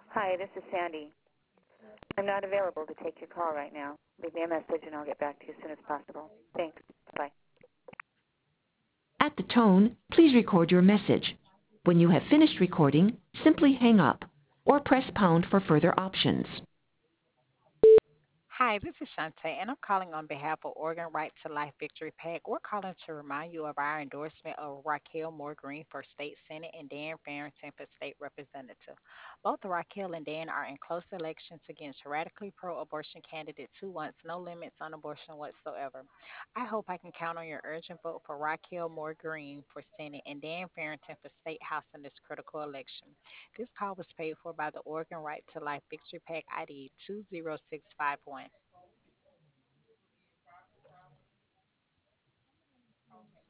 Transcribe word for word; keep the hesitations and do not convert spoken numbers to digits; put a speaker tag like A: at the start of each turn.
A: Hi, this is Sandy. I'm not available to take your call right now. Leave me a message and I'll get back to you as soon as possible. Thanks. Bye.
B: At the tone, please record your message. When you have finished recording, simply hang up or press pound for further options.
C: Hi, this is Shantae, and I'm calling on behalf of Oregon Right to Life Victory PAC. We're calling to remind you of our endorsement of Raquel Moore Green for State Senate and Dan Farrington for State Representative. Both Raquel and Dan are in close elections against radically pro abortion candidates who wants no limits on abortion whatsoever. I hope I can count on your urgent vote for Raquel Moore Green for Senate and Dan Farrington for State House in this critical election. This call was paid for by the Oregon Right to Life Victory PAC I D two zero six five one.